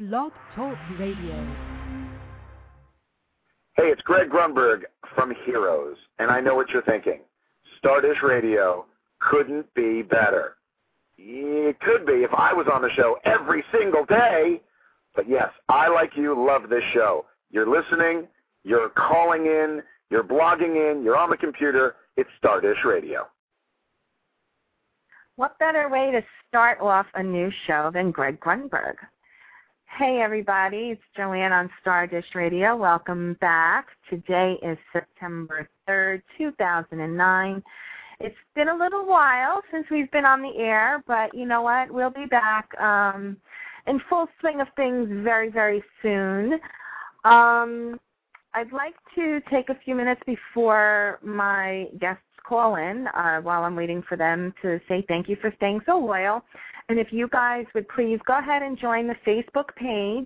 Blog Talk Radio. Hey, it's Greg Grunberg from Heroes, and I know what you're thinking. Stardust Radio couldn't be better. It could be if I was on the show every single day, but yes, I, like you, love this show. You're listening, you're calling in, you're blogging in, you're on the computer. It's Stardust Radio. What better way to start off a new show than Greg Grunberg? Hey, everybody. It's Joanne on Stardust Radio. Welcome back. Today is September 3rd, 2009. It's been a little while since we've been on the air, but you know what? We'll be back in full swing of things very, very soon. I'd like to take a few minutes before my guests call in while I'm waiting for them to say thank you for staying so loyal. And if you guys would please go ahead and join the Facebook page.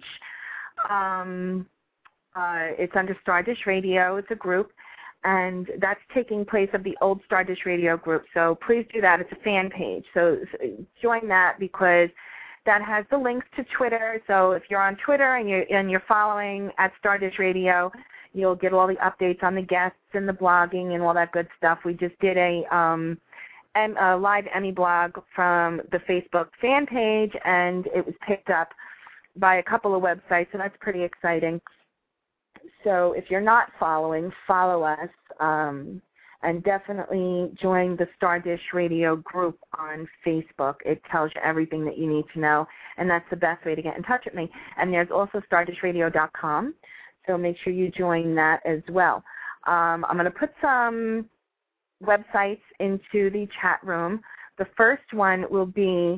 It's under Stardust Radio. It's a group, and that's taking place of the old Stardust Radio group. So please do that. It's a fan page. So join that because that has the links to Twitter. So if you're on Twitter and you're following at Stardust Radio, you'll get all the updates on the guests and the blogging and all that good stuff. We just did a live Emmy blog from the Facebook fan page, and it was picked up by a couple of websites, so that's pretty exciting. So if you're not following, follow us, and definitely join the Stardust Radio group on Facebook. It tells you everything that you need to know, and that's the best way to get in touch with me. And there's also StardustRadio.com, so make sure you join that as well. I'm going to put some websites into the chat room. The first one will be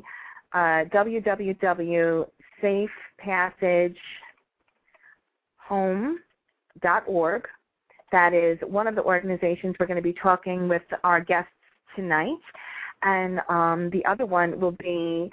www.safepassagehome.org. That is one of the organizations we're going to be talking with our guests tonight. And the other one will be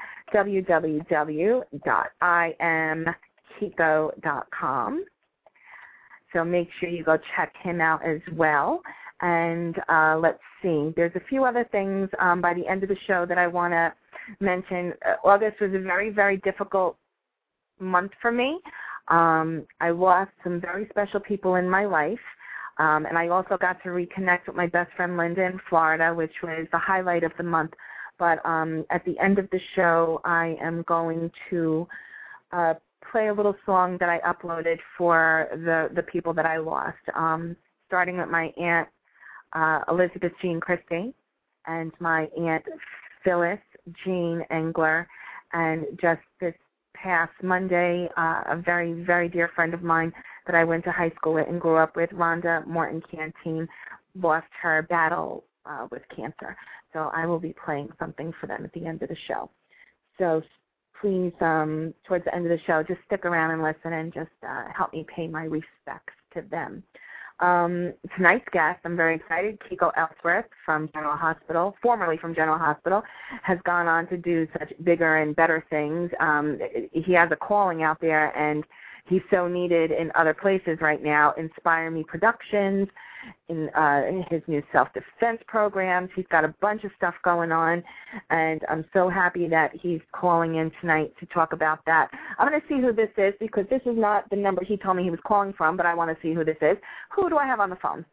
www.imkiko.com. So make sure you go check him out as well. And let's see, there's a few other things by the end of the show that I want to mention. August was a very, very difficult month for me. I lost some very special people in my life, and I also got to reconnect with my best friend Linda in Florida, which was the highlight of the month. But at the end of the show, I am going to play a little song that I uploaded for the people that I lost, starting with my aunt, Elizabeth Jean Christie, and my Aunt Phyllis Jean Engler, and just this past Monday, a very, very dear friend of mine that I went to high school with and grew up with, Rhonda Morton Canteen, lost her battle with cancer. So I will be playing something for them at the end of the show. So please, towards the end of the show, just stick around and listen and just help me pay my respects to them. Tonight's guest, I'm very excited, Kiko Ellsworth from General Hospital, formerly from General Hospital, has gone on to do such bigger and better things. He has a calling out there, and he's so needed in other places right now. Inspire Me Productions, in his new self-defense programs. He's got a bunch of stuff going on, and I'm so happy that he's calling in tonight to talk about that. I'm going to see who this is because this is not the number he told me he was calling from, but I want to see who this is. Who do I have on the phone?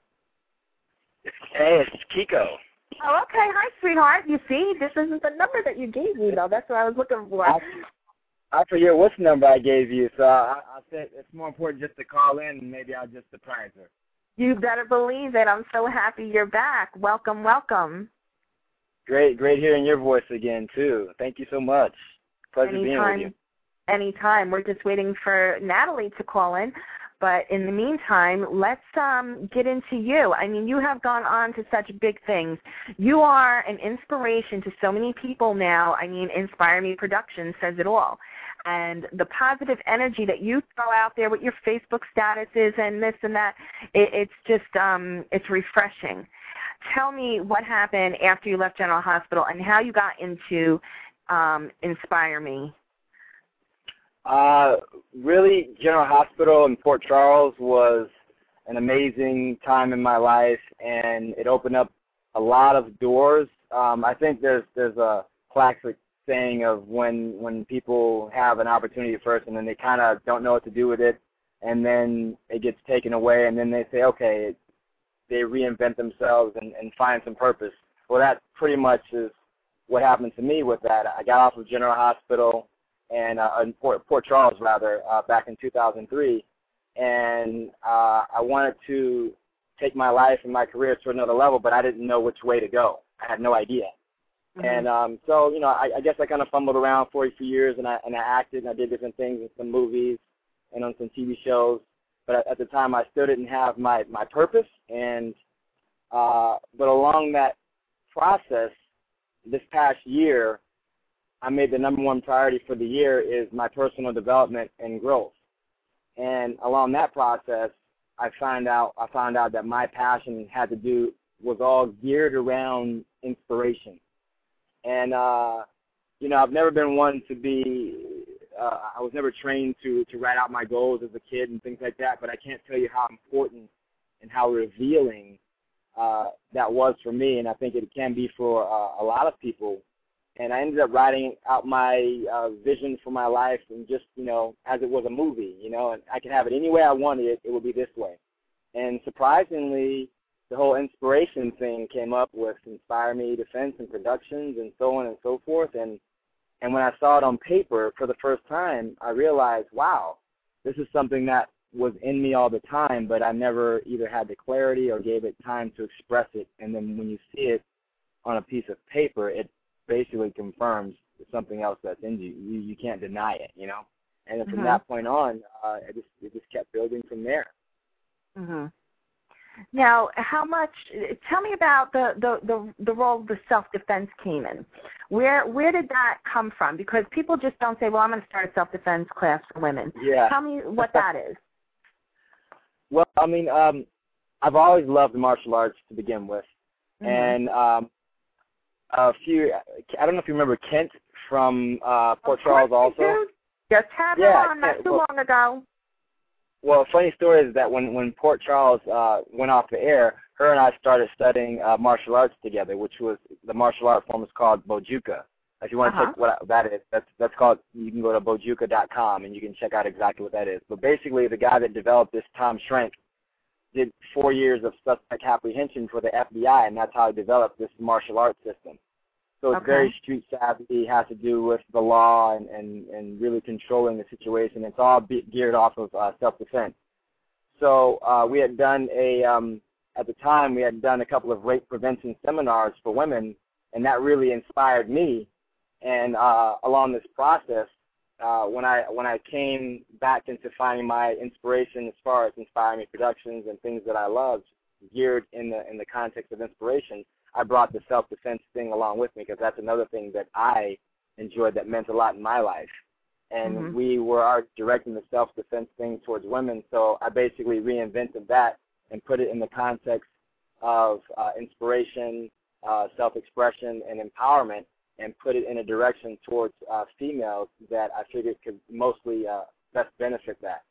Hey, it's Kiko. Oh, okay. Hi, sweetheart. You see, this isn't the number that you gave me, though. That's what I was looking for. I forget which number I gave you, so I said it's more important just to call in, and maybe I'll just surprise her. You better believe it. I'm so happy you're back. Welcome, welcome. Great hearing your voice again, too. Thank you so much. Pleasure being with you. Anytime. We're just waiting for Natalie to call in. But in the meantime, let's get into you. I mean, you have gone on to such big things. You are an inspiration to so many people now. I mean, Inspire Me Productions says it all. And the positive energy that you throw out there with your Facebook statuses and this and that, it's just, it's refreshing. Tell me what happened after you left General Hospital and how you got into Inspire Me. Really, General Hospital in Port Charles was an amazing time in my life, and it opened up a lot of doors. I think there's a classic saying of when people have an opportunity first and then they kind of don't know what to do with it, and then it gets taken away, and then they say, okay, they reinvent themselves and find some purpose. Well, that pretty much is what happened to me with that. I got off of General Hospital and in Port Charles, rather, back in 2003, and I wanted to take my life and my career to another level, but I didn't know which way to go. I had no idea. Mm-hmm. And so, I guess I kind of fumbled around for a few years, and I acted, and I did different things in some movies and on some TV shows. But at the time, I still didn't have my purpose. And but along that process, this past year, I made the number one priority for the year is my personal development and growth. And along that process, I found out that my passion was all geared around inspiration. And, I've never been one to be, I was never trained to write out my goals as a kid and things like that, but I can't tell you how important and how revealing that was for me, and I think it can be for a lot of people. And I ended up writing out my vision for my life and just, as it was a movie, and I could have it any way I wanted it, it would be this way. And surprisingly, the whole inspiration thing came up with Inspire Me Defense and Productions and so on and so forth. And when I saw it on paper for the first time, I realized, wow, this is something that was in me all the time, but I never either had the clarity or gave it time to express it. And then when you see it on a piece of paper, it basically confirms something else that's in you. You can't deny it, And then from that point on, it just kept building from there. Mm-hmm. Now, tell me about the role the self-defense came in. Where did that come from? Because people just don't say, well, I'm going to start a self-defense class for women. Yeah. Tell me what that is. Well, I've always loved martial arts to begin with. Mm-hmm. And I don't know if you remember Kent from Port Charles also. Just had her on not too long ago. Well, a funny story is that when Port Charles went off the air, her and I started studying martial arts together, which was the martial art form is called Bojuka. If you want to check what that is, that's called. You can go to bojuka.com and you can check out exactly what that is. But basically, the guy that developed this, Tom Schrenk, did 4 years of suspect apprehension for the FBI, and that's how he developed this martial arts system. So it's very street savvy, has to do with the law and really controlling the situation. It's all geared off of self-defense. So we had done at the time, we had done a couple of rape prevention seminars for women, and that really inspired me. And along this process, when I came back into finding my inspiration as far as Inspire Me Productions and things that I loved, geared in the context of inspiration, I brought the self-defense thing along with me because that's another thing that I enjoyed that meant a lot in my life. And we were directing the self-defense thing towards women, so I basically reinvented that and put it in the context of inspiration, self-expression, and empowerment, and put it in a direction towards females that I figured could mostly best benefit that.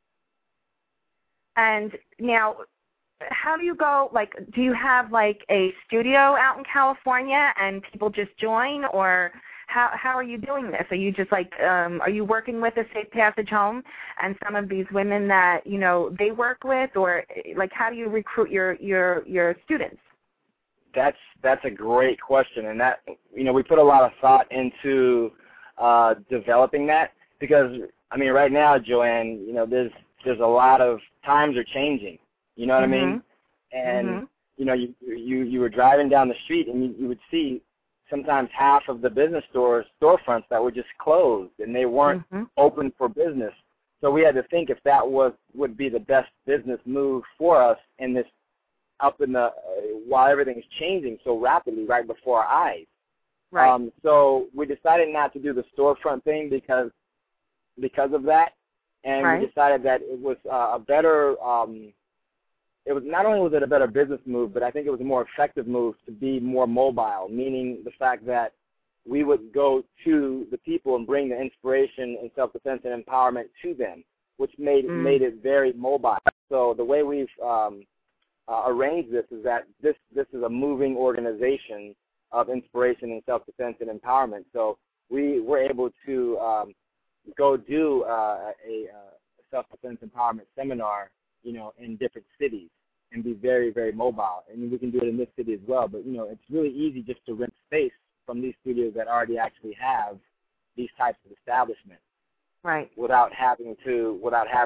And now, how do you go, do you have, a studio out in California and people just join, or how are you doing this? Are you just, are you working with a Safe Passage Home and some of these women that, they work with, or, how do you recruit your students? That's a great question, and that, we put a lot of thought into developing that because, right now, Joanne, there's a lot of times are changing. You know what I mean? And, you were driving down the street and you would see sometimes half of the business storefronts that were just closed and they weren't open for business. So we had to think if that would be the best business move for us in this while everything's changing so rapidly right before our eyes. Right. So we decided not to do the storefront thing because of that. And we decided that it was a better it was not only was it a better business move, but I think it was a more effective move to be more mobile, meaning the fact that we would go to the people and bring the inspiration and self-defense and empowerment to them, which made it very mobile. So the way we've arranged this is that this is a moving organization of inspiration and self-defense and empowerment. So we were able to go do a self-defense empowerment seminar, in different cities and be very, very mobile. And we can do it in this city as well. But, it's really easy just to rent space from these studios that already actually have these types of establishments. Right. Without having to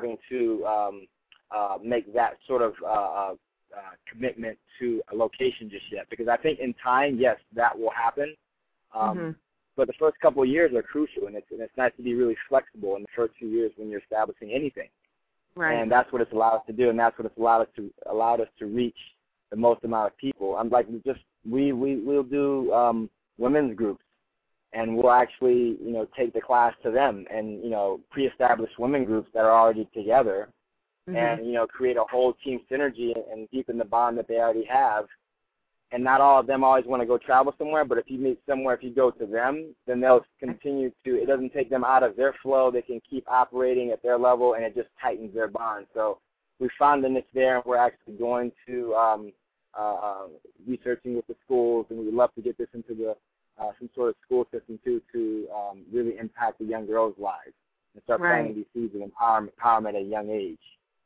make that sort of commitment to a location just yet. Because I think in time, yes, that will happen. But the first couple of years are crucial, and it's nice to be really flexible in the first few years when you're establishing anything. Right. And that's what it's allowed us to do, and that's what it's allowed us to reach the most amount of people. I'm like, we'll do women's groups, and we'll actually take the class to them, and pre-establish women groups that are already together, and create a whole team synergy and deepen the bond that they already have. And not all of them always want to go travel somewhere, but if you meet somewhere, if you go to them, then they'll continue to, it doesn't take them out of their flow. They can keep operating at their level, and it just tightens their bond. So we found the niche there, and we're actually going to researching with the schools, and we'd love to get this into the some sort of school system, too, to really impact the young girls' lives and start planting these seeds of empowerment at a young age.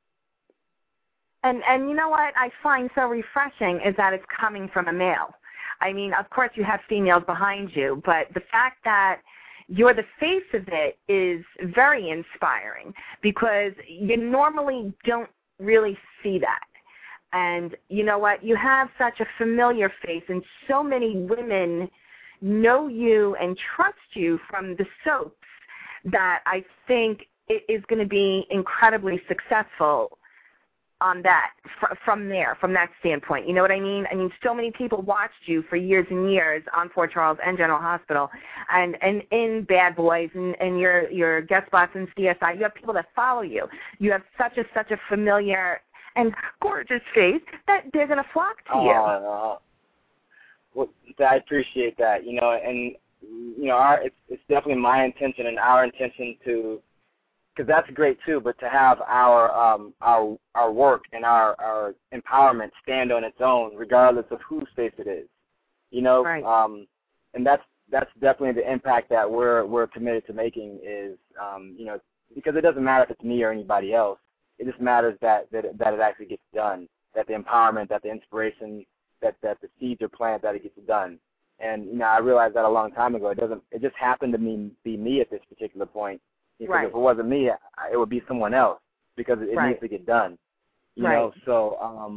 And you know what I find so refreshing is that it's coming from a male. I mean, of course you have females behind you, but the fact that you're the face of it is very inspiring because you normally don't really see that. And you know what? You have such a familiar face, and so many women know you and trust you from the soaps that I think it is going to be incredibly successful on that, from that standpoint. You know what I mean? I mean, so many people watched you for years and years on Fort Charles and General Hospital and in Bad Boys and your guest spots in CSI. You have people that follow you. You have such a familiar and gorgeous face that they're going to flock to you. Well, I appreciate that, and, it's definitely my intention and our intention to, because that's great too, but to have our work and our empowerment stand on its own, regardless of whose face it is, Right. And that's definitely the impact that we're committed to making is, because it doesn't matter if it's me or anybody else. It just matters that it actually gets done, that the empowerment, that the inspiration, that the seeds are planted, that it gets done. And I realized that a long time ago. It just happened to be me at this particular point. Because if it wasn't me, it would be someone else because it needs to get done. You know, so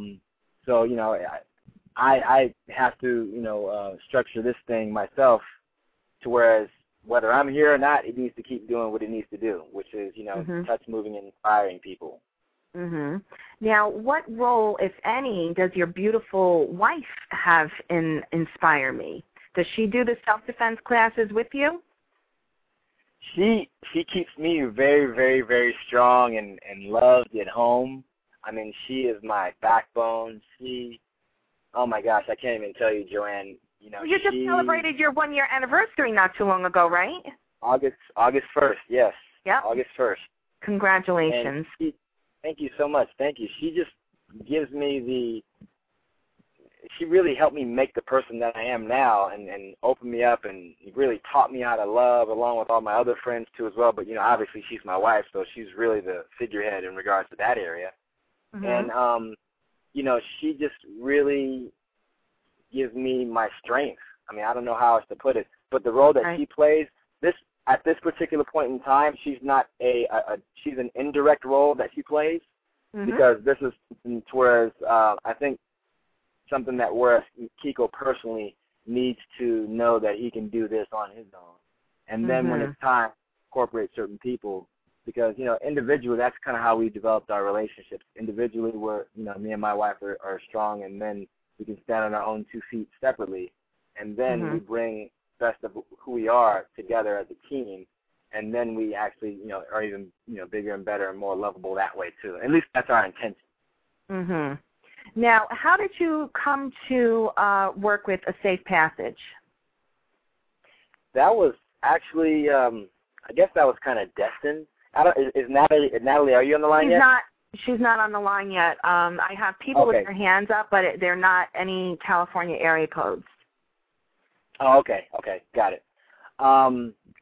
I have to structure this thing myself to whereas whether I'm here or not, it needs to keep doing what it needs to do, which is touch, moving, and inspiring people. Now, what role, if any, does your beautiful wife have in Inspire Me? Does she do the self-defense classes with you? She keeps me very, very, very strong and loved at home. I mean, she is my backbone. Oh my gosh, I can't even tell you, Joanne. You just celebrated your 1-year anniversary not too long ago, right? August 1st, yes. Yep. August 1st. Congratulations. Thank you so much. Thank you. She just gives me she really helped me make the person that I am now and opened me up and really taught me how to love along with all my other friends too as well. But, obviously she's my wife, so she's really the figurehead in regards to that area. And, she just really gives me my strength. I mean, I don't know how else to put it, but the role that she plays, at this particular point in time, she's not she's an indirect role that she plays because this is whereas I think something that whereas Kiko personally needs to know that he can do this on his own. And then when it's time to incorporate certain people, because, individually, that's kind of how we developed our relationships. Individually, we're, me and my wife are strong, and then we can stand on our own 2 feet separately. And then we bring the best of who we are together as a team. And then we actually, are even, bigger and better and more lovable that way, too. At least that's our intention. Now, how did you come to work with A Safe Passage? That was actually, I guess that was kind of destined. Is Natalie, are you on the line yet? She's not on the line yet. I have people with their hands up, but they're not any California area codes. Oh, okay, got it.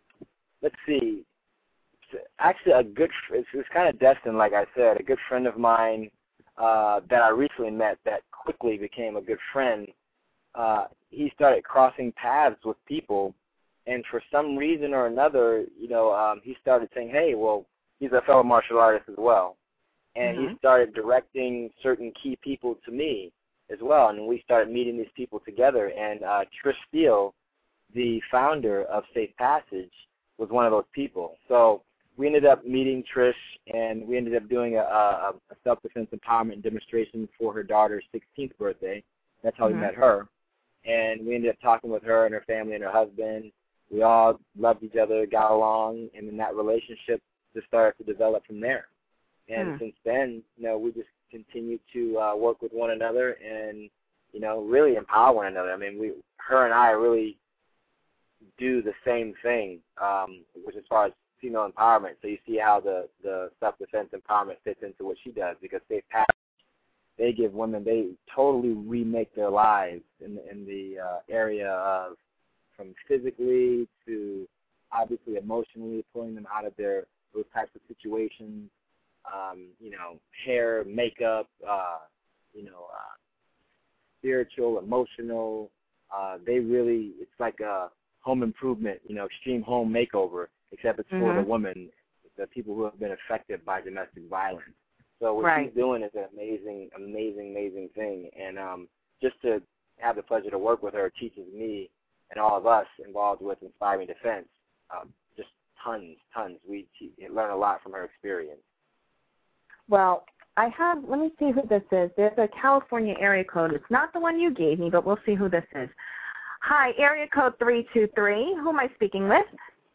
let's see. Actually, it's kind of destined, like I said. A good friend of mine that I recently met that quickly became a good friend, he started crossing paths with people, and for some reason or another, he started saying, hey, well, he's a fellow martial artist as well. And he started directing certain key people to me as well, and we started meeting these people together. And Trish Steele, the founder of Safe Passage, was one of those people. So we ended up meeting Trish, and we ended up doing a self-defense empowerment demonstration for her daughter's 16th birthday. That's how we met her. And we ended up talking with her and her family and her husband. We all loved each other, got along, and then that relationship just started to develop from there. And since then, we just continue to work with one another and, really empower one another. I mean, her and I really do the same thing, which as far as female empowerment. So you see how the self-defense empowerment fits into what she does, because Safe Passage, they give women, they totally remake their lives in the area of from physically to obviously emotionally, pulling them out of those types of situations. Hair, makeup, spiritual, emotional. They really, it's like a home improvement, extreme home makeover, except it's for the woman, the people who have been affected by domestic violence. So what she's doing is an amazing, amazing, amazing thing. And just to have the pleasure to work with her teaches me and all of us involved with Inspiring Defense just tons. We learn a lot from her experience. Well, let me see who this is. There's a California area code. It's not the one you gave me, but we'll see who this is. Hi, area code 323. Who am I speaking with?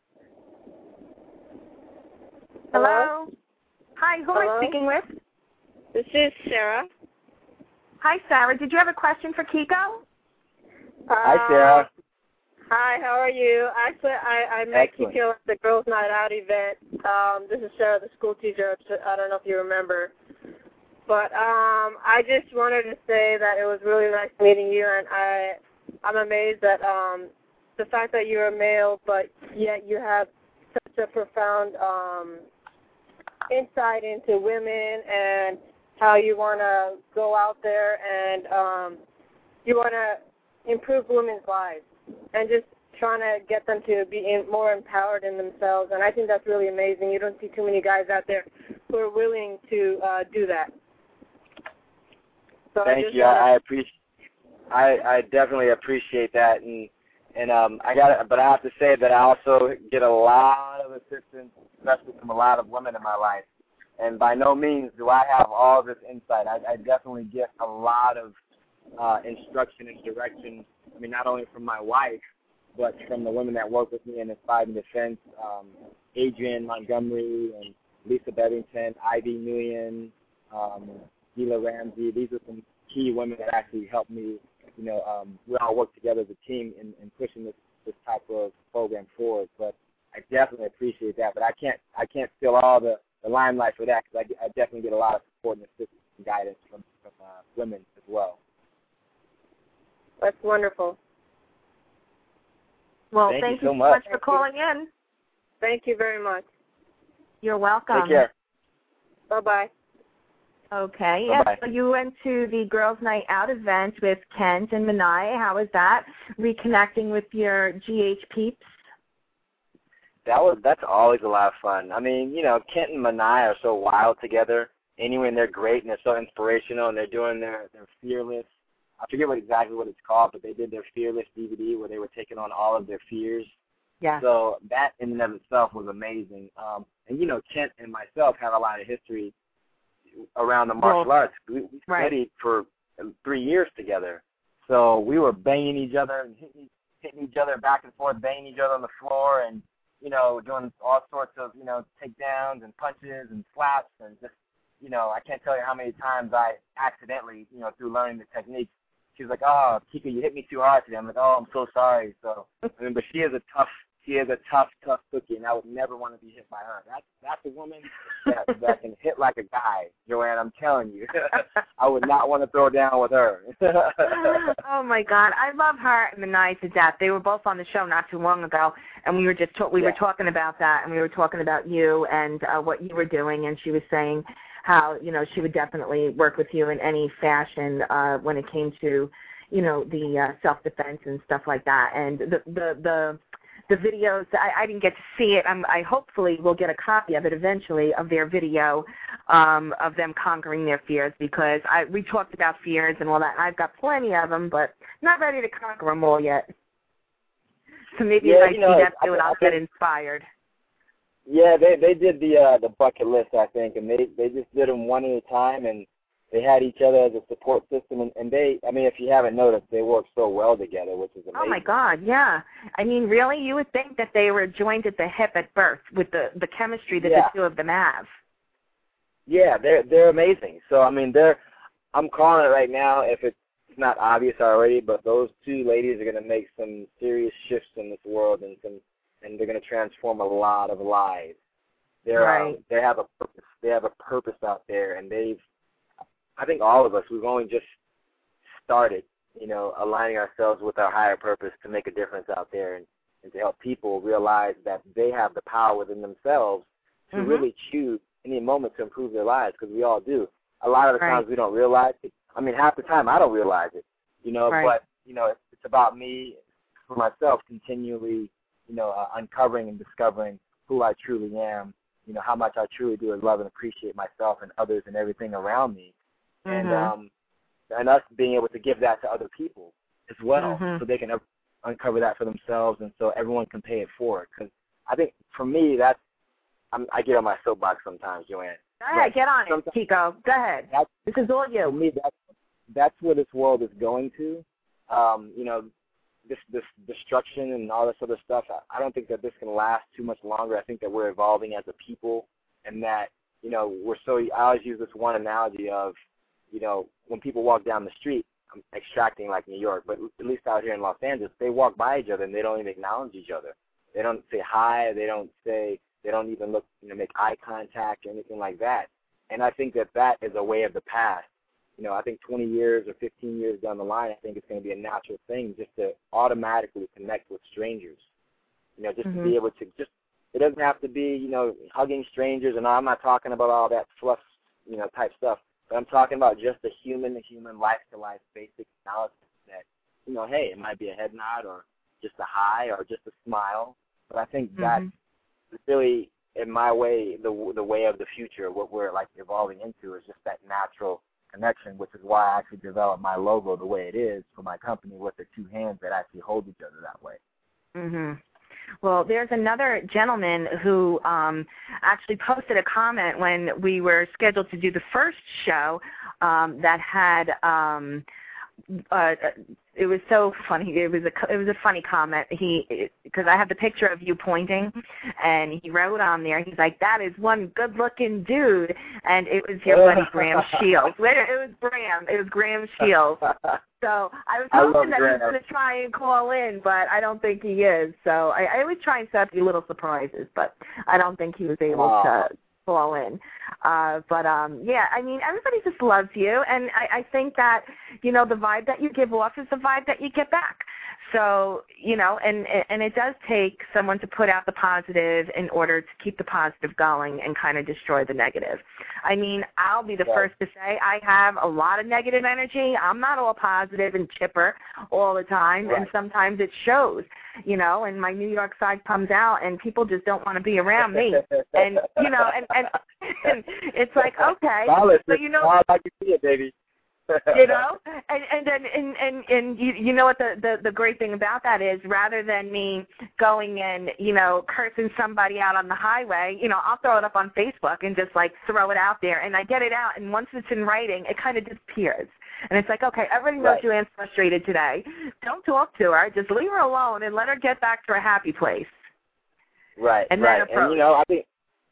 Hello? Hi, who am I speaking with? This is Sarah. Hi, Sarah. Did you have a question for Kiko? Hi, Sarah. Hi, how are you? Actually, I met Kiko at the Girls Night Out event. This is Sarah, the school teacher. I don't know if you remember. But I just wanted to say that it was really nice meeting you, and I'm amazed that the fact that you're a male, but yet you have such a profound insight into women and how you want to go out there and you want to improve women's lives and just trying to get them to be more empowered in themselves. And I think that's really amazing. You don't see too many guys out there who are willing to do that. So thank you. I definitely appreciate that, and but I have to say that I also get a lot of assistance, especially from a lot of women in my life. And by no means do I have all this insight. I definitely get a lot of instruction and direction. I mean, not only from my wife, but from the women that work with me in Inspiring Defense, Adrienne Montgomery and Lisa Bevington, Ivy Nguyen, Gila Ramsey. These are some key women that actually help me. We all work together as a team in pushing this type of program forward. But I definitely appreciate that. But I can't steal all the limelight for that, because I definitely get a lot of support and assistance and guidance from women as well. That's wonderful. Well, thank you so much for calling in. Thank you very much. You're welcome. Take care. Bye-bye. Okay. Bye-bye. Yes, so you went to the Girls Night Out event with Kent and Manai. How was that? Reconnecting with your GH peeps? That's always a lot of fun. I mean, Kent and Manai are so wild together. Anyway, and they're great, and they're so inspirational, and they're doing their Fearless. I forget exactly what it's called, but they did their Fearless DVD where they were taking on all of their fears. Yeah. So that in and of itself was amazing. And Kent and myself have a lot of history around the martial arts. We studied for 3 years together. So we were banging each other and hitting each other back and forth, banging each other on the floor, and doing all sorts of takedowns and punches and slaps, and just I can't tell you how many times I accidentally through learning the techniques. She was like, "Oh, Kiko, you hit me too hard today." I'm like, "Oh, I'm so sorry." So but she is a she is a tough cookie, and I would never want to be hit by her. That's a woman that can hit like a guy, Joanne. I'm telling you, I would not want to throw down with her. Oh my God, I love her and Minaya to death. They were both on the show not too long ago, and we were just were talking about that, and we were talking about you and what you were doing, and she was saying how she would definitely work with you in any fashion when it came to the self-defense and stuff like that. And the videos, I didn't get to see it. I hopefully will get a copy of it eventually, of their video of them conquering their fears, because we talked about fears and all that. I've got plenty of them, but not ready to conquer them all yet. So maybe if I see that too, and I'll get inspired. Yeah, they did the bucket list, I think, and they just did them one at a time, and they had each other as a support system, and they, I mean, if you haven't noticed, they work so well together, which is amazing. Oh, my God, yeah. I mean, really, you would think that they were joined at the hip at birth with the chemistry that the two of them have. Yeah, they're amazing. So, I mean, I'm calling it right now, if it's not obvious already, but those two ladies are going to make some serious shifts in this world, and they're going to transform a lot of lives. They have a purpose. They have a purpose out there, and I think all of us, we've only just started, aligning ourselves with our higher purpose to make a difference out there and to help people realize that they have the power within themselves to really choose any moment to improve their lives, because we all do. A lot of the times we don't realize it. I mean, half the time I don't realize it, but, it's about me, for myself, continually, uncovering and discovering who I truly am, how much I truly do love and appreciate myself and others and everything around me. And us being able to give that to other people as well, so they can uncover that for themselves, and so everyone can pay it forward. Because I think for me, I get on my soapbox sometimes, Joanne. Go ahead, get on it, Chico. Go ahead. This is all you. For me, that's where this world is going to. This destruction and all this other stuff. I don't think that this can last too much longer. I think that we're evolving as a people, and that we're so. I always use this one analogy of, when people walk down the street, I'm extracting like New York, but at least out here in Los Angeles, they walk by each other and they don't even acknowledge each other. They don't say hi. They don't even look, make eye contact or anything like that. And I think that is a way of the past. I think 20 years or 15 years down the line, I think it's going to be a natural thing just to automatically connect with strangers. Just to be able to it doesn't have to be, hugging strangers, and I'm not talking about all that fluff, type stuff. But I'm talking about just a human-to-human, life-to-life basic acknowledgement that, hey, it might be a head nod or just a hi or just a smile. But I think that's really, in my way, the way of the future. What we're evolving into is just that natural connection, which is why I actually developed my logo the way it is for my company, with the two hands that actually hold each other that way. Well, there's another gentleman who actually posted a comment when we were scheduled to do the first show that had it was so funny. It was a funny comment. Because I have the picture of you pointing, and he wrote on there. He's like, "That is one good-looking dude," and it was your buddy Graham Shields. It was Graham. It was Graham Shields. So I was hoping that he was going to try and call in, but I don't think he is. So I always try and set up these little surprises, but I don't think he was able to call in. Yeah, I mean, everybody just loves you, and I think that, the vibe that you give off is the vibe that you get back. So, and it does take someone to put out the positive in order to keep the positive going and kind of destroy the negative. I mean, I'll be the first to say I have a lot of negative energy. I'm not all positive and chipper all the time, and sometimes it shows, and my New York side comes out, and people just don't want to be around me. And, and it's like, okay. Solid. So, I like to see it, baby. and you know what the great thing about that is, rather than me going and cursing somebody out on the highway, I'll throw it up on Facebook and just throw it out there, and I get it out, and once it's in writing, it kind of disappears. And it's like, okay, everybody knows Joanne's frustrated today. Don't talk to her. Just leave her alone and let her get back to a happy place. Right. And then approach. And I think,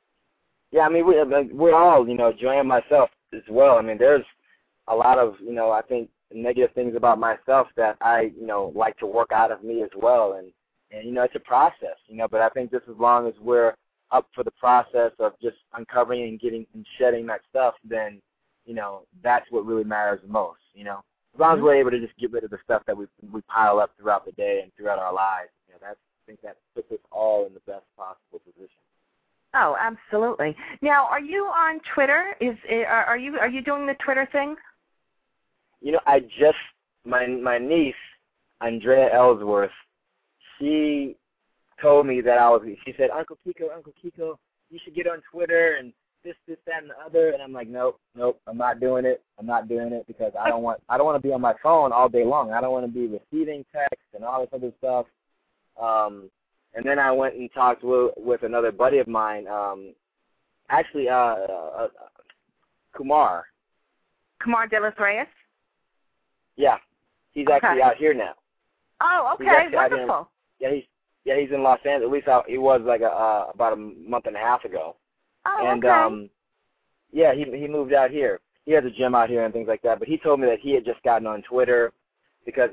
we're all, Joanne and myself as well. I mean, there's a lot of, I think negative things about myself that I, like to work out of me as well. And And, it's a process, but I think just as long as we're up for the process of just uncovering and getting and shedding that stuff, then, that's what really matters the most, As long as we're able to just get rid of the stuff that we pile up throughout the day and throughout our lives, I think that puts us all in the best possible position. Oh, absolutely. Now, are you on Twitter? Are you doing the Twitter thing? My niece, Andrea Ellsworth, she told me that she said, Uncle Kiko, you should get on Twitter and this, that, and the other. And I'm like, nope, I'm not doing it. Because I don't want to be on my phone all day long. I don't want to be receiving text and all this other stuff. And then I went and talked with another buddy of mine, Kumar. Kumar De Los Reyes? Yeah. He's actually out here now. Oh, okay. Wonderful. He's in Los Angeles. At least he was about a month and a half ago. Oh, and, okay. He moved out here. He has a gym out here and things like that. But he told me that he had just gotten on Twitter because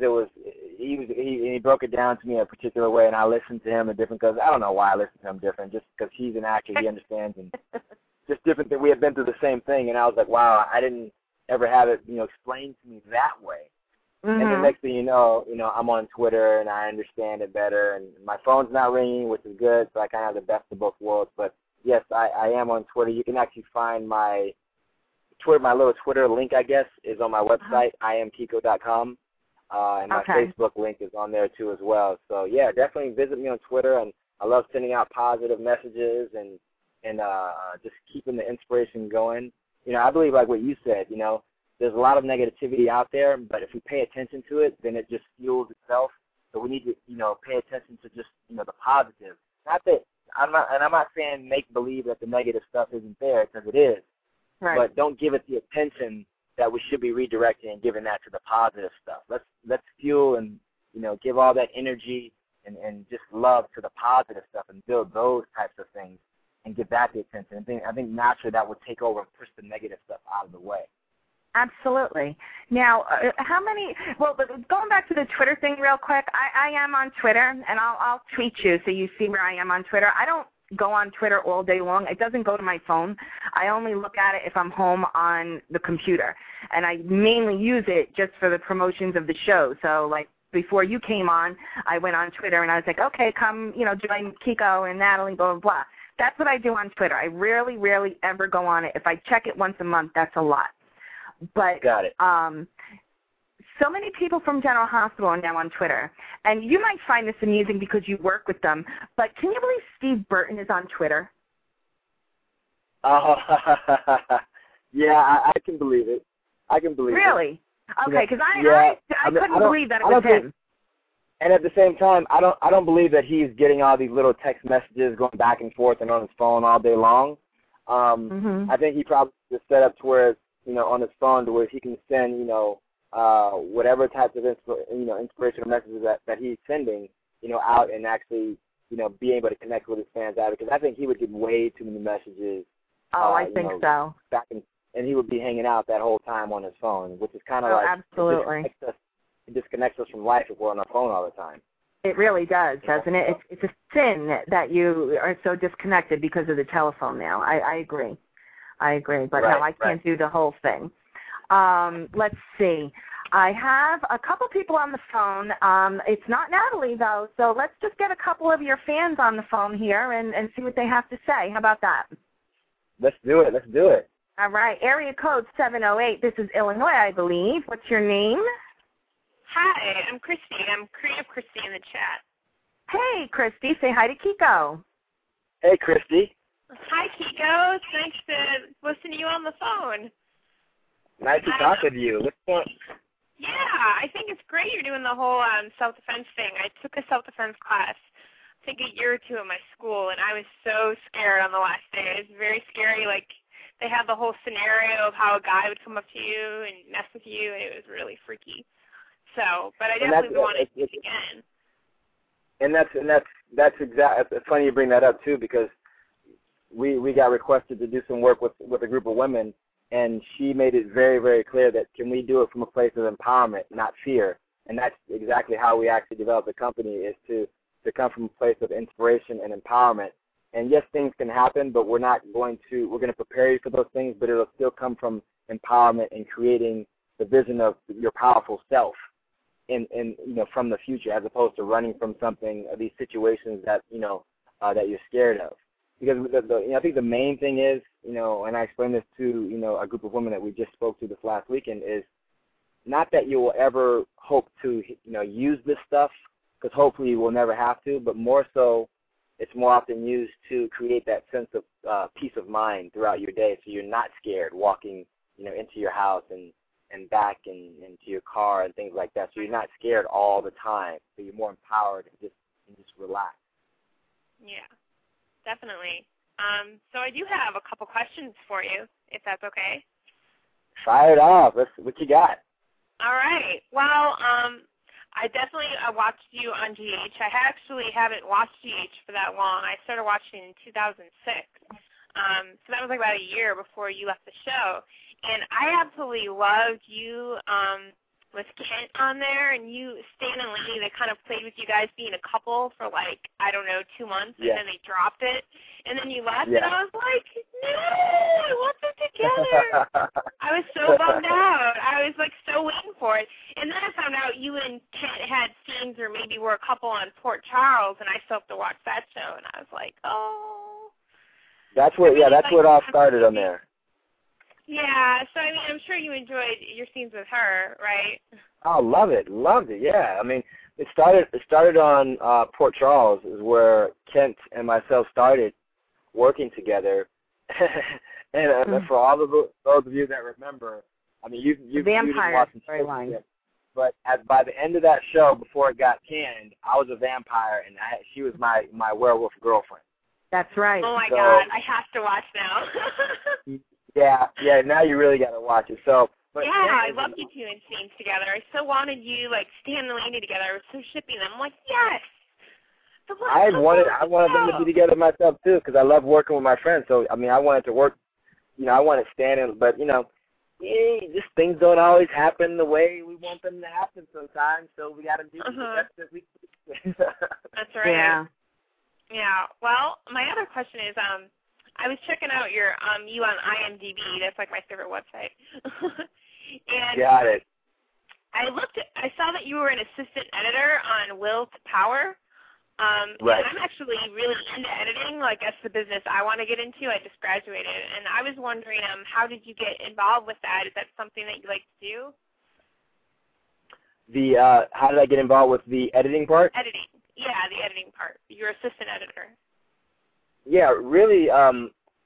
he broke it down to me a particular way, and I listened to him because I don't know why I listen to him different, just because he's an actor, he understands, and just different that we had been through the same thing, and I was like, wow, I didn't ever have it, explained to me that way. Mm-hmm. And the next thing you know, I'm on Twitter and I understand it better, and my phone's not ringing, which is good, so I kind of have the best of both worlds. But yes, I am on Twitter. You can actually find my little Twitter link, I guess, is on my website, iamkiko.com. And my Facebook link is on there, too, as well. So, yeah, definitely visit me on Twitter. And I love sending out positive messages and just keeping the inspiration going. I believe, like what you said, there's a lot of negativity out there, but if we pay attention to it, then it just fuels itself. So we need to, pay attention to just, the positive. Not that I'm not saying make believe that the negative stuff isn't there, because it is. Right. But don't give it the attention that we should be redirecting and giving that to the positive stuff. Let's fuel and, give all that energy and just love to the positive stuff and build those types of things and give that the attention. I think naturally that would take over and push the negative stuff out of the way. Absolutely. Now, going back to the Twitter thing real quick, I am on Twitter, and I'll tweet you so you see where I am on Twitter. I don't go on Twitter all day long. It doesn't go to my phone. I only look at it if I'm home on the computer, and I mainly use it just for the promotions of the show. So, like, before you came on, I went on Twitter, and I was like, okay, come, join Kiko and Natalie, blah, blah, blah. That's what I do on Twitter. I rarely ever go on it. If I check it once a month, that's a lot. But got it. So many people from General Hospital are now on Twitter, and you might find this amusing because you work with them, but can you believe Steve Burton is on Twitter? Oh, yeah, I can believe it. I can believe it. Really? Okay, because I couldn't believe that it was him. And at the same time, I don't believe that he's getting all these little text messages going back and forth and on his phone all day long. I think he probably just set up to where, on his phone to where he can send, whatever types of inspirational messages that he's sending, out and actually, be able to connect with his fans out. Because I think he would get way too many messages. Oh, I think so. And he would be hanging out that whole time on his phone, which is kind of like absolutely. It disconnects us from life if we're on our phone all the time. It really does, doesn't it? It's a sin that you are so disconnected because of the telephone now. I agree. But no, I can't do the whole thing. Let's see. I have a couple people on the phone. It's not Natalie, though, so let's just get a couple of your fans on the phone here and see what they have to say. How about that? Let's do it. All right. Area code 708. This is Illinois, I believe. What's your name? Hi, I'm Christy. I'm Creative Christy in the chat. Hey, Christy. Say hi to Kiko. Hey, Christy. Hi, Kiko. It's nice to listen to you on the phone. Nice to talk with you. What's going on? Yeah, I think it's great you're doing the whole self-defense thing. I took a self-defense class, I think a year or two at my school, and I was so scared on the last day. It was very scary. Like, they had the whole scenario of how a guy would come up to you and mess with you, and it was really freaky. So, but I definitely want to do it again. And that's exactly. It's funny you bring that up too, because we got requested to do some work with a group of women, and she made it very, very clear that can we do it from a place of empowerment, not fear. And that's exactly how we actually developed the company, is to to come from a place of inspiration and empowerment. And yes, things can happen, but we're going to prepare you for those things, but it'll still come from empowerment and creating the vision of your powerful self from the future, as opposed to running from something, these situations that that you're scared of. Because I think the main thing is, and I explained this to a group of women that we just spoke to this last weekend, is not that you will ever hope to use this stuff, because hopefully you will never have to, but more so, it's more often used to create that sense of peace of mind throughout your day, so you're not scared walking into your house and back and into your car and things like that. So you're not scared all the time. So you're more empowered and just relax. Yeah, definitely. So I do have a couple questions for you, if that's okay. Fire it off. What you got? All right. Well, I definitely watched you on GH. I actually haven't watched GH for that long. I started watching in 2006. So that was like about a year before you left the show. And I absolutely loved you with Kent on there, and Stan and Lee, they kind of played with you guys being a couple for 2 months, and then they dropped it. And then you left, and I was like, no, I want them together. I was so bummed out. I was so waiting for it. And then I found out you and Kent had scenes or maybe were a couple on Port Charles, and I still have to watch that show. And I was like, oh. That's where it all started on there. Yeah, so I'm sure you enjoyed your scenes with her, right? Oh, loved it, yeah. It started on Port Charles, is where Kent and myself started working together. And for all of those of you that remember, you've been watching storyline. But by the end of that show, before it got canned, I was a vampire, and she was my werewolf girlfriend. That's right. Oh my God, I have to watch now. Yeah, now you really got to watch it. But I loved you two in scenes together. I so wanted you, Stan and Lainey together. I was so shipping them. I'm like, yes. I wanted them to be together myself, too, because I love working with my friends. So, I wanted to work, I wanted Stan and, but, just things don't always happen the way we want them to happen sometimes, so we got to do the best that we can. That's right. Yeah. Well, my other question is, I was checking out you on IMDb. That's my favorite website. And got it. I saw that you were an assistant editor on Will to Power. Right. And I'm actually really into editing. That's the business I want to get into. I just graduated, and I was wondering, how did you get involved with that? Is that something that you like to do? How did I get involved with the editing part? Editing. Yeah, the editing part. You're assistant editor. Yeah, really, a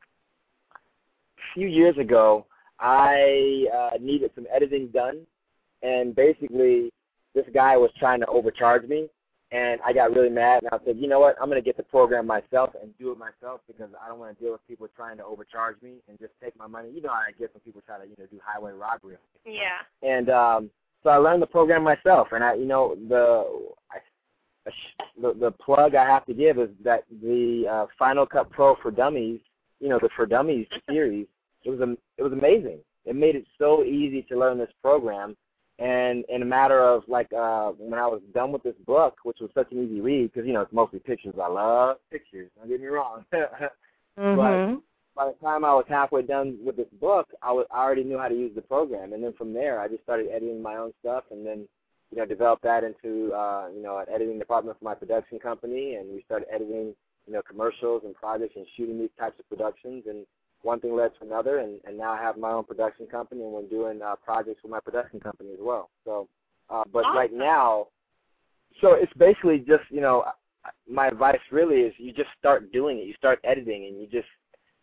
few years ago, I needed some editing done, and basically this guy was trying to overcharge me, and I got really mad, and I said, you know what, I'm going to get the program myself and do it myself, because I don't want to deal with people trying to overcharge me and just take my money. You know how I get when people try to do highway robbery. Yeah. And so I learned the program myself, and the plug I have to give is that the Final Cut Pro for Dummies, the For Dummies series, it was amazing. It made it so easy to learn this program, and in a matter of when I was done with this book, which was such an easy read, because it's mostly pictures. I love pictures. Don't get me wrong. But by the time I was halfway done with this book, I already knew how to use the program, and then from there I just started editing my own stuff, and then developed that into, an editing department for my production company, and we started editing, commercials and projects and shooting these types of productions, and one thing led to another, and now I have my own production company, and we're doing projects with my production company as well. So, but awesome. Right now, so it's basically just, my advice really is you just start doing it. You start editing, and you just,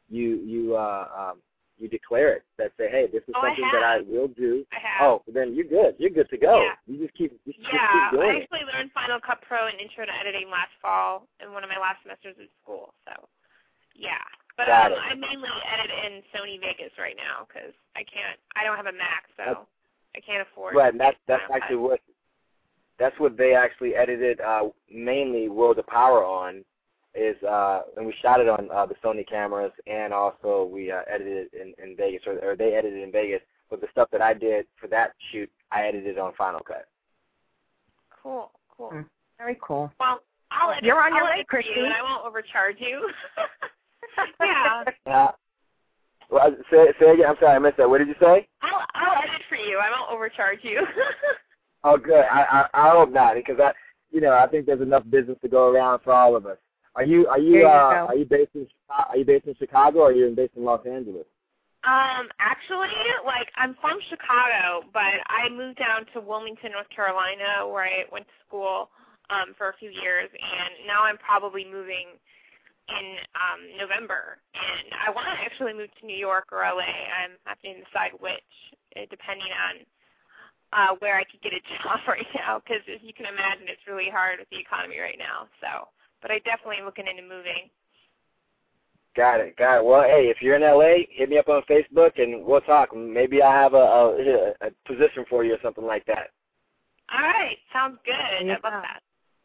you declare it, that say, hey, this is something that I will do. Oh, then you're good. You're good to go. Yeah. You just keep doing it. I actually learned Final Cut Pro and Intro to Editing last fall in one of my last semesters at school. So, yeah. But I mainly edit in Sony Vegas right now because I don't have a Mac, so I can't afford. Right, and that's actually what they actually edited mainly Will to Power on. And we shot it on the Sony cameras, and also we edited it in Vegas, or they edited it in Vegas. But the stuff that I did for that shoot, I edited on Final Cut. Cool. Very cool. Well, You're on your I'll way, edit for Christy. you, and I won't overcharge you. Yeah. Well, say again. I'm sorry, I missed that. What did you say? I'll edit for you. I won't overcharge you. Oh, good. I hope not, because I think there's enough business to go around for all of us. Are you based in Chicago, or are you based in Los Angeles? Actually, I'm from Chicago, but I moved down to Wilmington, North Carolina, where I went to school for a few years, and now I'm probably moving in November. And I want to actually move to New York or LA. I'm having to decide which, depending on where I could get a job right now, because as you can imagine, it's really hard with the economy right now. So, but I definitely am looking into moving. Got it. Well, hey, if you're in LA, hit me up on Facebook and we'll talk. Maybe I have a position for you or something like that. All right. Sounds good. I love that.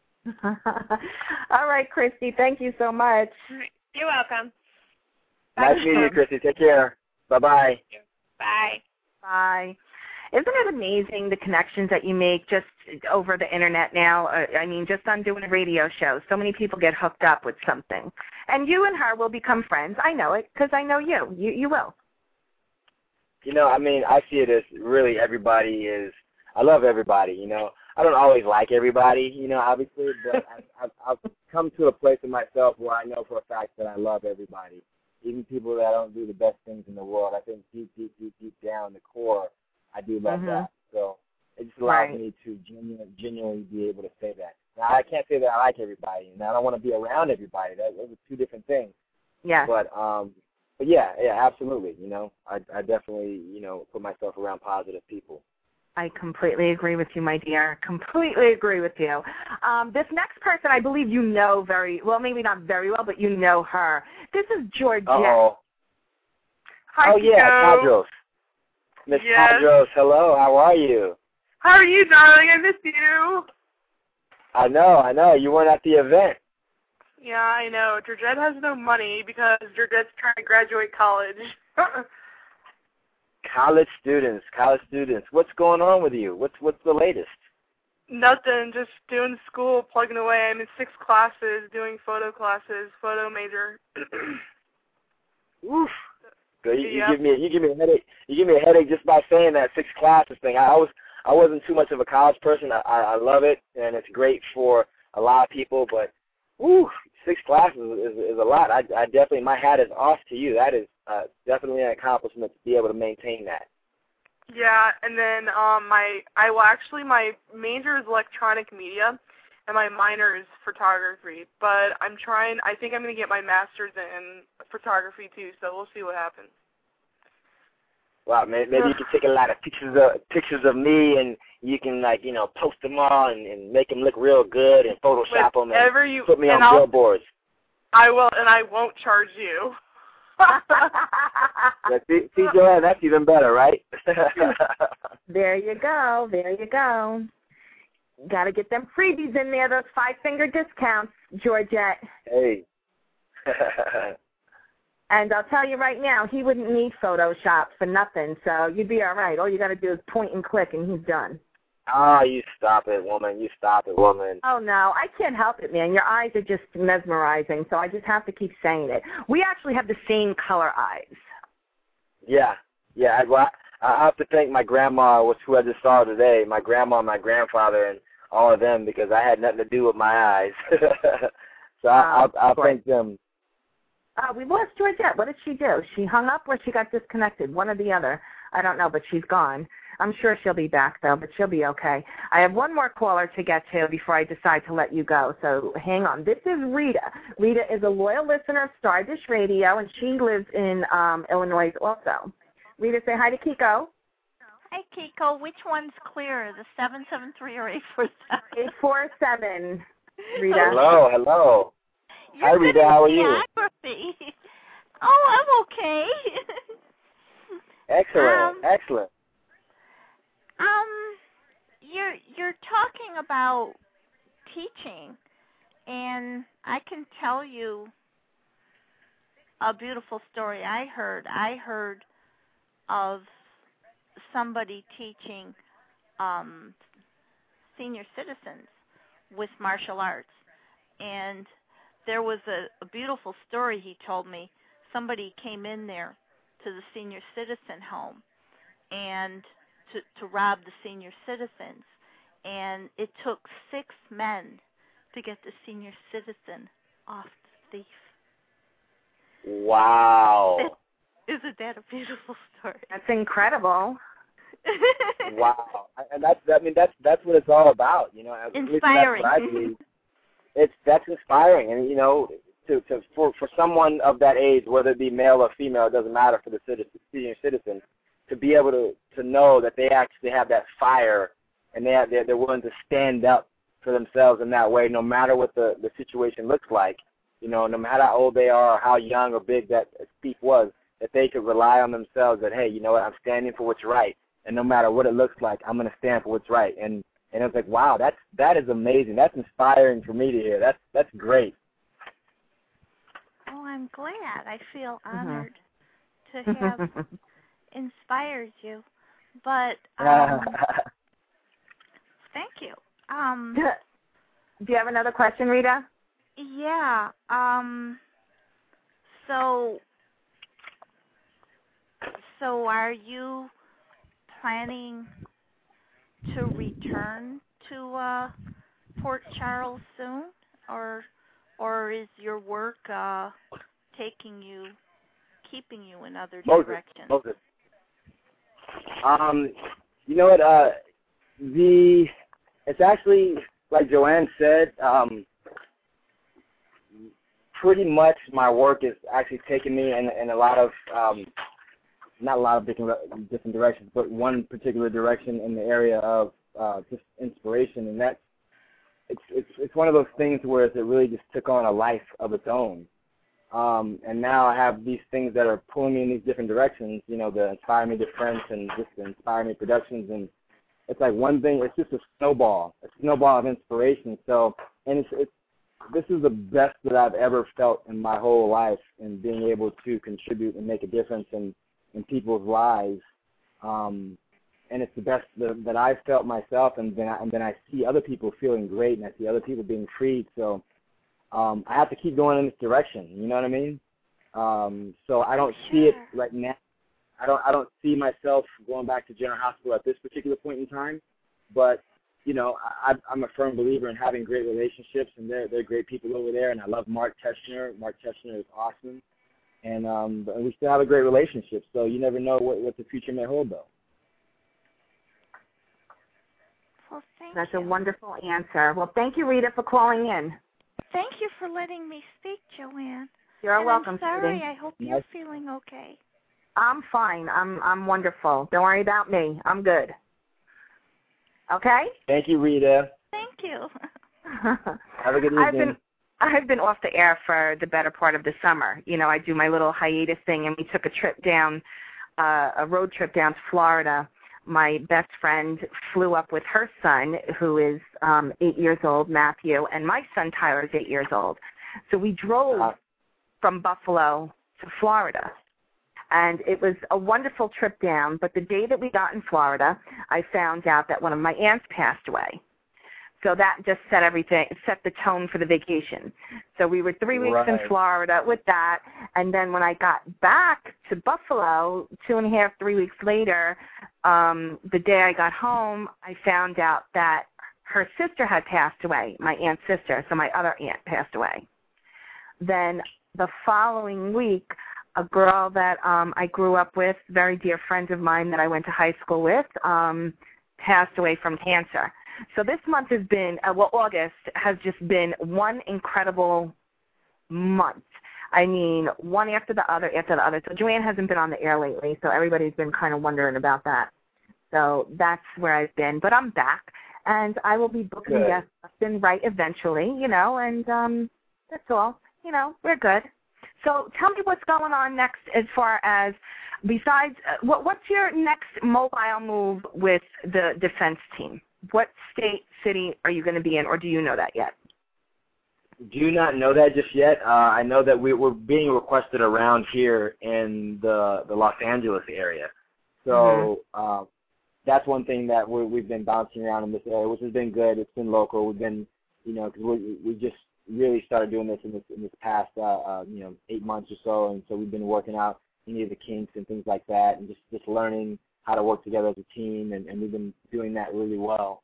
All right, Christy. Thank you so much. You're welcome. Nice meeting you, Christy. Take care. Bye-bye. Bye. Bye. Isn't it amazing the connections that you make just over the internet now? I mean, just on doing a radio show. So many people get hooked up with something. And you and her will become friends. I know it because I know you. You will. I see it as really everybody is – I love everybody, I don't always like everybody, obviously, but I've come to a place in myself where I know for a fact that I love everybody, even people that don't do the best things in the world. I think deep down the core, I do love that. So it just allows me to genuinely be able to say that. Now, I can't say that I like everybody, and I don't want to be around everybody. Those are two different things. Yeah. But yeah, absolutely. I definitely, put myself around positive people. I completely agree with you, my dear. Completely agree with you. This next person, I believe you know very well, maybe not very well, but you know her. This is Georgette. Uh-oh. Hi, Tadros. Miss Tadros, hello. How are you? How are you, darling? I missed you. I know. You weren't at the event. Yeah, I know. Georgette has no money because Georgette's trying to graduate college. College students. What's going on with you? What's the latest? Nothing. Just doing school, plugging away. I'm in 6 classes, doing photo classes, photo major. Oof. So you give me a headache. You give me a headache just by saying that 6 classes thing. I wasn't too much of a college person. I love it, and it's great for a lot of people. But 6 classes is a lot. I definitely, my hat is off to you. That is definitely an accomplishment to be able to maintain that. Yeah, and then my major is electronic media, and my minor is photography. But I think I'm going to get my master's in photography too. So we'll see what happens. Wow, maybe you can take a lot of pictures of me, and you can post them all and make them look real good and Photoshop them and put me on billboards. I will, and I won't charge you. See, Joanne, that's even better, right? There you go. Got to get them freebies in there, those 5-finger discounts, Georgette. Hey. And I'll tell you right now, he wouldn't need Photoshop for nothing, so you'd be all right. All you got to do is point and click, and he's done. Oh, you stop it, woman. Oh, no, I can't help it, man. Your eyes are just mesmerizing, so I just have to keep saying it. We actually have the same color eyes. Yeah. Well, I have to thank my grandma, who I just saw today, my grandma, my grandfather, and all of them, because I had nothing to do with my eyes. So I'll thank them. We lost Georgette. What did she do? She hung up or she got disconnected? One or the other. I don't know, but she's gone. I'm sure she'll be back, though, but she'll be okay. I have one more caller to get to before I decide to let you go, so hang on. This is Rita. Rita is a loyal listener of Stardust Radio, and she lives in Illinois also. Rita, say hi to Kiko. Hi, Kiko. Which one's clearer, the 773 or 847? 847, Rita. Hello. Hi, Rita. How are you? Oh, I'm okay. Excellent. You're talking about teaching, and I can tell you a beautiful story I heard. I heard of somebody teaching senior citizens with martial arts, and there was a beautiful story he told me. Somebody came in there to the senior citizen home and to rob the senior citizens, and it took 6 men to get the senior citizen off the thief. Wow. Isn't that a beautiful story? That's incredible. Wow. And that's what it's all about, you know. Inspiring. That's what I believe. That's inspiring, and you know, for someone of that age, whether it be male or female, it doesn't matter, for the senior citizen, to be able to know that they actually have that fire, and they're willing to stand up for themselves in that way, no matter what the situation looks like. You know, no matter how old they are or how young or big that thief was, that they could rely on themselves. That, hey, you know what, I'm standing for what's right, and no matter what it looks like, I'm going to stand for what's right. And it's like, wow, that is amazing. That's inspiring for me to hear. That's great. Oh, I'm glad. I feel honored to have inspired you. But thank you. Do you have another question, Rita? Yeah. So are you planning to return to Port Charles soon, or is your work keeping you in other directions? Moses. You know what? It's actually, like Joanne said, pretty much my work is actually taking me in a lot of, not a lot of different directions, but one particular direction in the area of just inspiration, and that's it's one of those things where it really just took on a life of its own. And now I have these things that are pulling me in these different directions, you know, the Inspire Me Difference and just the Inspire Me Productions, and it's like one thing, it's just a snowball of inspiration. So, and this is the best that I've ever felt in my whole life, in being able to contribute and make a difference in people's lives. And it's the best that I've felt myself, and then I see other people feeling great, and I see other people being freed. So I have to keep going in this direction. You know what I mean? So I don't see it right now. I don't see myself going back to General Hospital at this particular point in time. But you know, I'm a firm believer in having great relationships, and they're great people over there. And I love Mark Teschner. Mark Teschner is awesome, and we still have a great relationship. So you never know what the future may hold, though. Well, thank That's you. a wonderful answer. Well, thank you, Rita, for calling in. Thank you for letting me speak, Joanne. You're welcome, I'm sorry. sweetie. I hope you're feeling okay. I'm fine. I'm wonderful. Don't worry about me. I'm good. Okay? Thank you, Rita. Thank you. Have a good evening. I've been off the air for the better part of the summer. You know, I do my little hiatus thing, and we took a trip down, a road trip down to Florida. My best friend flew up with her son, who is 8 years old, Matthew, and my son, Tyler, is 8 years old. So we drove from Buffalo to Florida. And it was a wonderful trip down, but the day that we got in Florida, I found out that one of my aunts passed away. So that just set the tone for the vacation. So we were 3 weeks in Florida with that, and then when I got back to Buffalo 2.5, 3 weeks later, the day I got home, I found out that her sister had passed away, my aunt's sister, so my other aunt passed away. Then the following week, a girl that I grew up with, very dear friend of mine that I went to high school with, passed away from cancer. So this month has been, August has just been one incredible month. I mean, one after the other after the other. So Joanne hasn't been on the air lately, so everybody's been kind of wondering about that. So that's where I've been. But I'm back, and I will be booking guests left and right eventually, you know, and that's all. You know, we're good. So tell me what's going on next as far as, besides, what's your next mobile move with the defense team? What state, city are you going to be in, or do you know that yet? Do not know that just yet. I know that we're being requested around here in the Los Angeles area. So that's one thing that we've been bouncing around in this area, which has been good. It's been local. We've been, you know, because really started doing this in this past 8 months or so, and so we've been working out any of the kinks and things like that, and just learning how to work together as a team, and we've been doing that really well.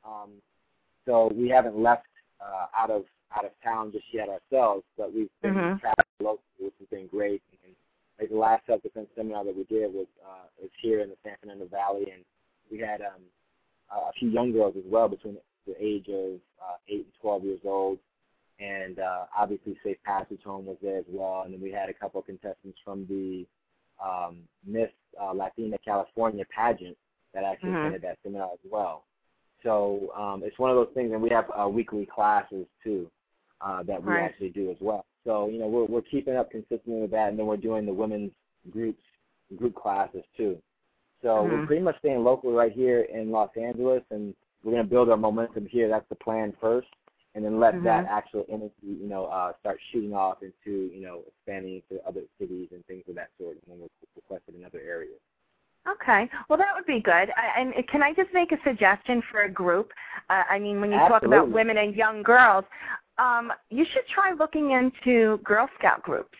So we haven't left out of town just yet ourselves, but we've been traveling locally, which has been great. And like the last self-defense seminar that we did was here in the San Fernando Valley, and we had a few young girls as well between the age of 8 and 12 years old, and obviously Safe Passage Home was there as well, and then we had a couple of contestants from the Miss Latina California pageant that actually attended that seminar as well. So it's one of those things, and we have weekly classes too that we actually do as well. So we're keeping up consistently with that, and then we're doing the women's group classes too. So we're pretty much staying local right here in Los Angeles, and we're going to build our momentum here. That's the plan first, and then let that actual energy, start shooting off into, expanding into other cities and things of that sort, when we're requested in other areas. Okay. Well, that would be good. And can I just make a suggestion for a group? When you talk about women and young girls, you should try looking into Girl Scout groups.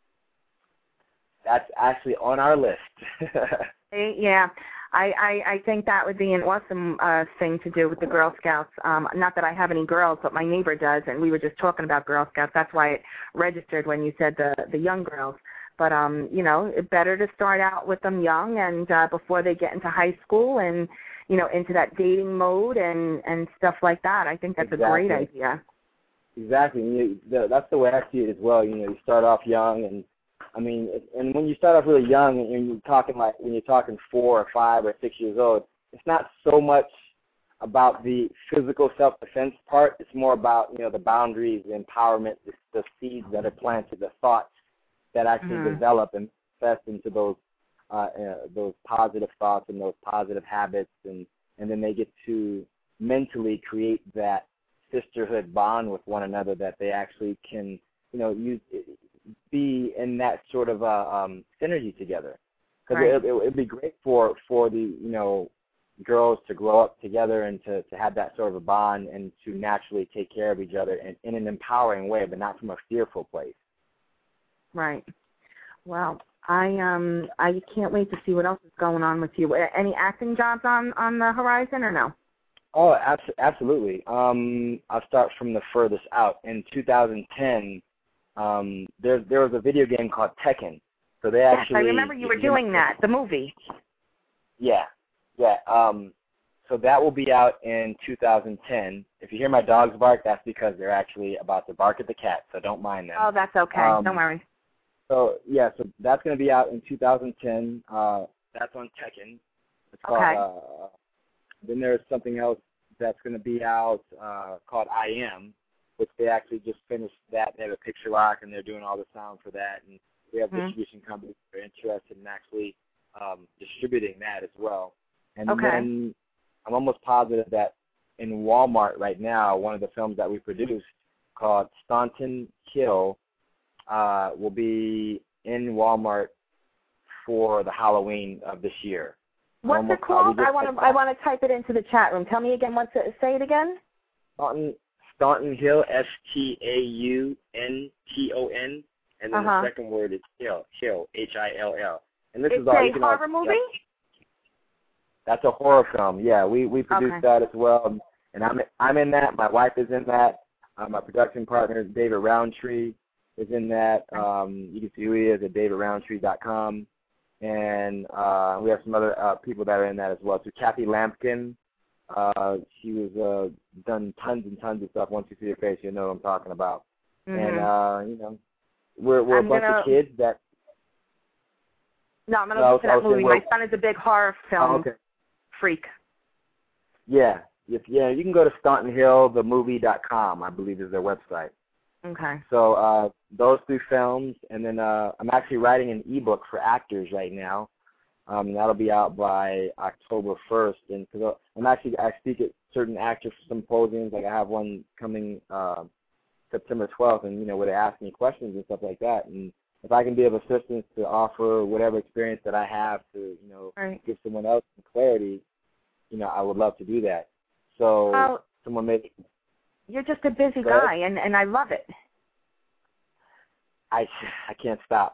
That's actually on our list. Yeah. I think that would be an awesome thing to do with the Girl Scouts. Not that I have any girls, but my neighbor does, and we were just talking about Girl Scouts. That's why it registered when you said the young girls. But, it's better to start out with them young and before they get into high school and, into that dating mode and stuff like that. I think that's a great idea. Exactly. That's the way I see it as well. You start off young, and and when you start off really young and you're talking when you're talking 4 or 5 or 6 years old, it's not so much about the physical self-defense part. It's more about, the boundaries, the empowerment, the seeds that are planted, the thoughts that actually develop and manifest into those positive thoughts and those positive habits, and then they get to mentally create that sisterhood bond with one another that they actually can, be in that sort of synergy together. Because it would be great for the girls to grow up together and to have that sort of a bond and to naturally take care of each other in an empowering way, but not from a fearful place. Right. Well, I can't wait to see what else is going on with you. Any acting jobs on the horizon or no? Oh, absolutely. I'll start from the furthest out. In 2010, there was a video game called Tekken. So they actually. Yes, I remember you were doing that. The movie. Yeah. So that will be out in 2010. If you hear my dogs bark, that's because they're actually about to bark at the cat. So don't mind them. Oh, that's okay. Don't worry. So that's going to be out in 2010. That's on Tekken. It's called. Then there's something else that's going to be out called I Am, which they actually just finished that. They have a picture lock, and they're doing all the sound for that. And we have distribution companies that are interested in actually distributing that as well. And then I'm almost positive that in Walmart right now, one of the films that we produced called Staunton Hill will be in Walmart for the Halloween of this year. What's it called? I want to type it into the chat room. Tell me again. Say it again. Staunton Hill, Staunton, and then the second word is Hill, Hill, Hill. And this is all. It's a horror movie. That's a horror film. Yeah, we produced that as well, and I'm in that. My wife is in that. My production partner, David Roundtree, is in that. You can see who he is at davidroundtree.com. And we have some other people that are in that as well. So Kathy Lampkin, she was done tons and tons of stuff. Once you see her face, you know what I'm talking about. And we're a bunch of kids that. No, I'm gonna look at that movie. My son is a big horror film freak. Yeah, you can go to StauntonHillTheMovie.com, I believe is their website. Okay. So those 2 films, and then I'm actually writing an ebook for actors right now. That'll be out by October 1st. And cause I speak at certain actor symposiums. Like I have one coming September 12th, and where they ask me questions and stuff like that. And if I can be of assistance to offer whatever experience that I have to, give someone else some clarity, I would love to do that. So someone made you're just a busy guy, and I love it. I can't stop.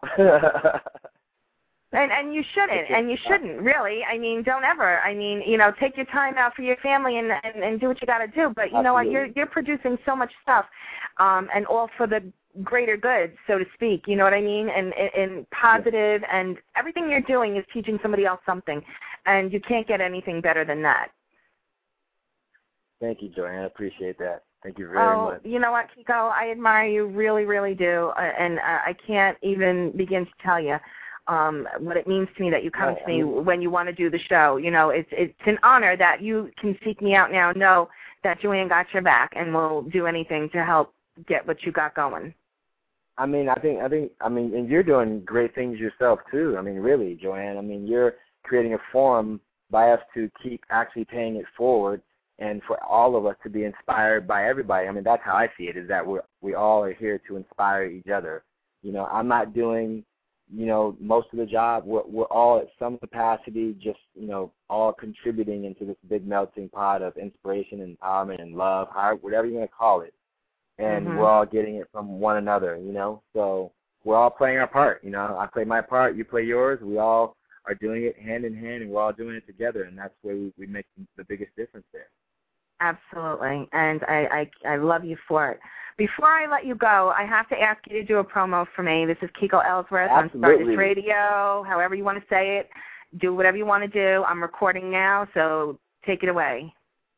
And you shouldn't, really. I mean, don't ever. I mean, take your time out for your family and do what you got to do. But you know what? You're producing so much stuff, and all for the greater good, so to speak. You know what I mean? And positive, and everything you're doing is teaching somebody else something, and you can't get anything better than that. Thank you, Joanne. I appreciate that. Thank you very much. You know what, Kiko? I admire you, really, really do, and I can't even begin to tell you what it means to me that you come to me when you want to do the show. It's an honor that you can seek me out now, know that Joanne got your back, and will do anything to help get what you got going. I mean, and you're doing great things yourself too. I mean, really, Joanne. I mean, you're creating a forum by us to keep actually paying it forward, and for all of us to be inspired by everybody. I mean, that's how I see it, is that we all are here to inspire each other. I'm not doing, most of the job. We're all at some capacity just, all contributing into this big melting pot of inspiration, empowerment, and love, whatever you want to call it. And we're all getting it from one another, So we're all playing our part, I play my part, you play yours. We all are doing it hand in hand, and we're all doing it together, and that's where we make the biggest difference there. Absolutely, and I love you for it. Before I let you go, I have to ask you to do a promo for me. This is Kiko Ellsworth on Stardust Radio, however you want to say it. Do whatever you want to do. I'm recording now, so take it away.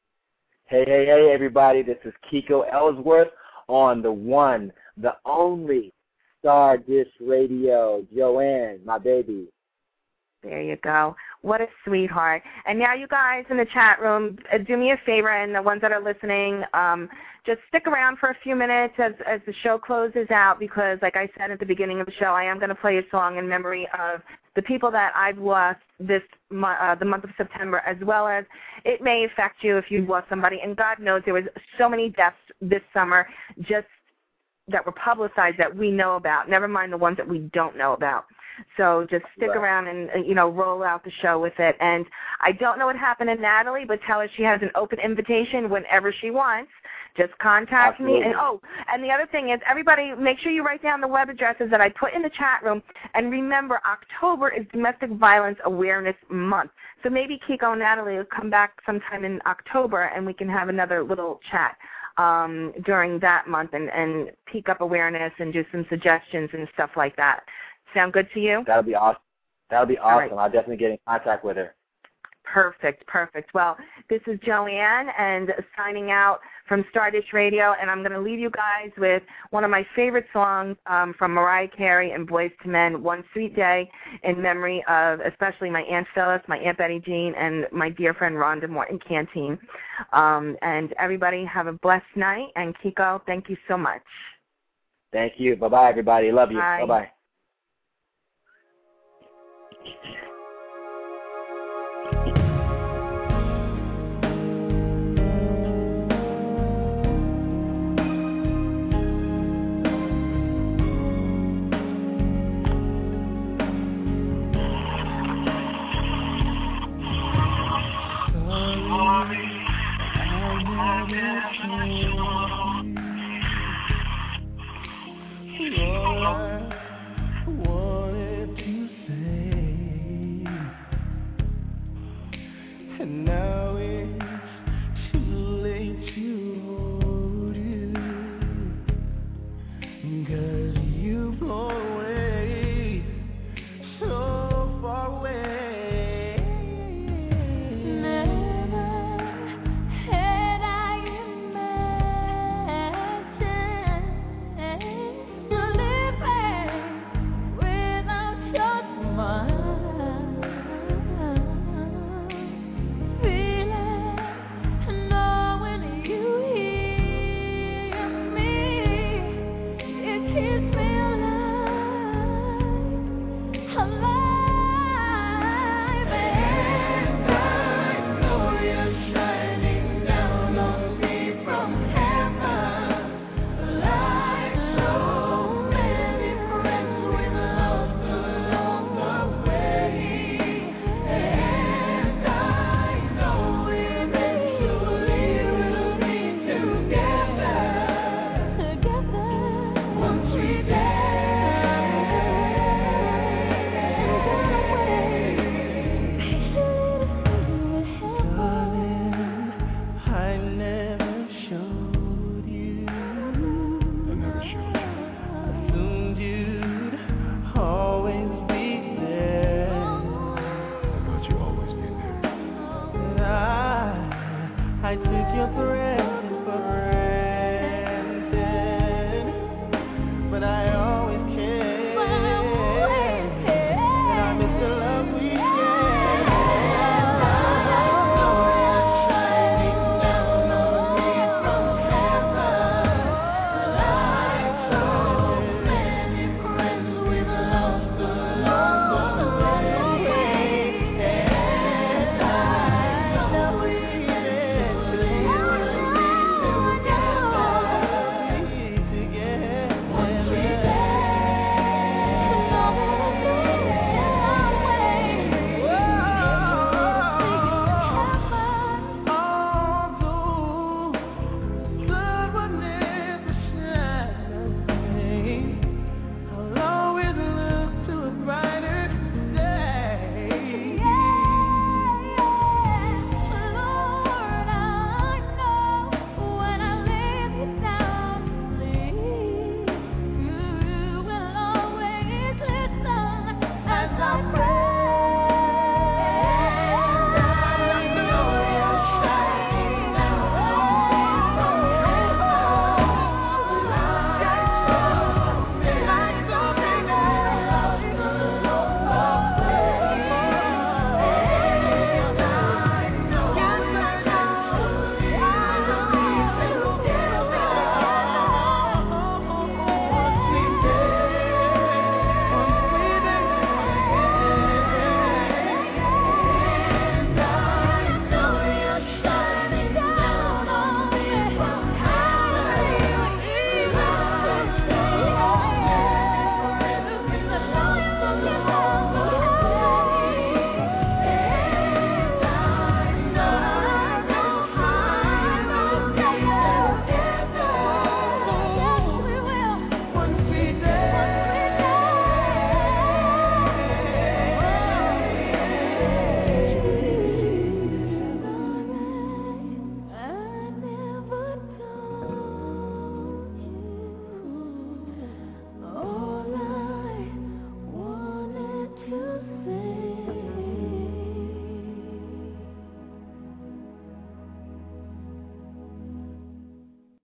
Hey, everybody. This is Kiko Ellsworth on the one, the only Stardust Radio. Joanne, my baby. There you go. What a sweetheart. And now you guys in the chat room, do me a favor, and the ones that are listening, just stick around for a few minutes as the show closes out, because like I said at the beginning of the show, I am going to play a song in memory of the people that I've lost the month of September, as well as it may affect you if you've lost somebody. And God knows there was so many deaths this summer just that were publicized that we know about, never mind the ones that we don't know about. So just stick around and, roll out the show with it. And I don't know what happened to Natalie, but tell her she has an open invitation whenever she wants. Just contact me. And the other thing is, everybody, make sure you write down the web addresses that I put in the chat room. And remember, October is Domestic Violence Awareness Month. So maybe Kiko and Natalie will come back sometime in October, and we can have another little chat during that month and peak up awareness and do some suggestions and stuff like that. Sound good to you? That'll be awesome. Right. I'll definitely get in contact with her. Perfect. Well, this is Joanne, and signing out from Stardust Radio, and I'm going to leave you guys with one of my favorite songs from Mariah Carey and Boyz II Men, One Sweet Day, in memory of especially my Aunt Phyllis, my Aunt Betty Jean, and my dear friend Rhonda Morton Canteen. And everybody have a blessed night, and Kiko, thank you so much. Thank you. Bye-bye, everybody. Love you. Bye. Bye-bye. And now